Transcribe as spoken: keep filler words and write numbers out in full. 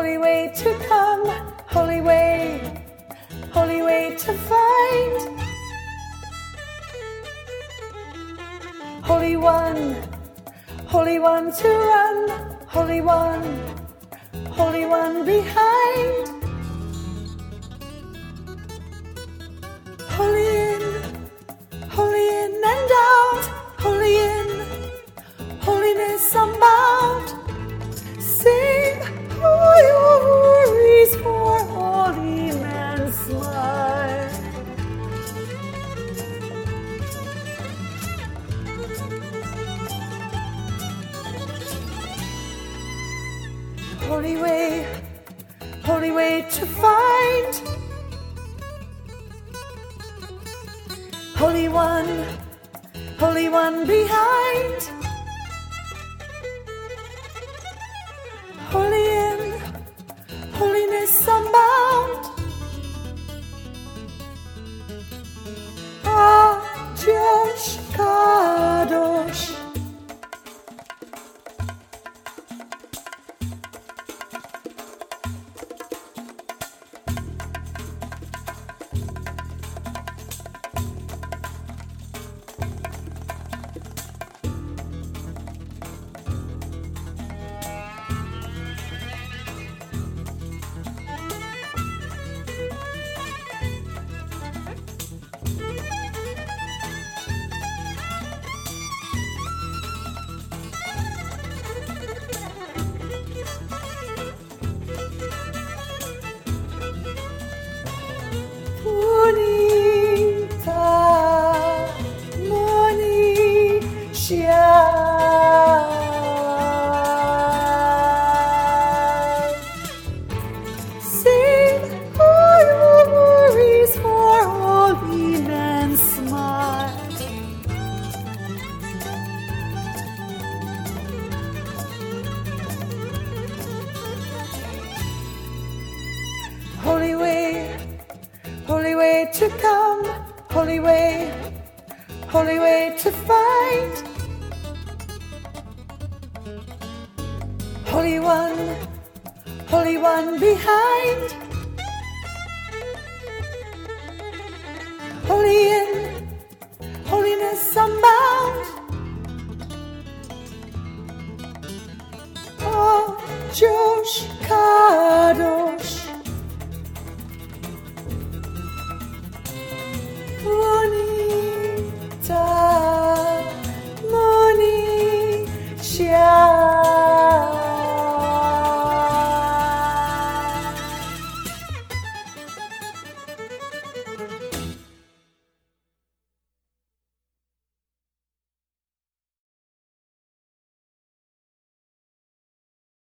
holy way to come, holy way, holy way to find. Holy One, Holy One to run, Holy One, Holy One behind. Holy in, holy in and out, holy in, holiness unbound. Sing all your worries for holy man's smile. Holy way, holy way to find. Holy One, Holy One behind. Holy in, holiness unbound. Ah, Josh Kadosh. Holy way, holy way to come, holy way, holy way to find. Holy One, Holy One behind. Holy in, holiness unbound. Oh, Josh Kadosh.